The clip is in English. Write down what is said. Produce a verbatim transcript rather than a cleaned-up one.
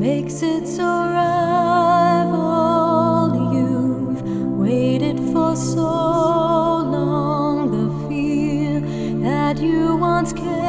makes its arrival. You've waited for so long, the fear that you once carried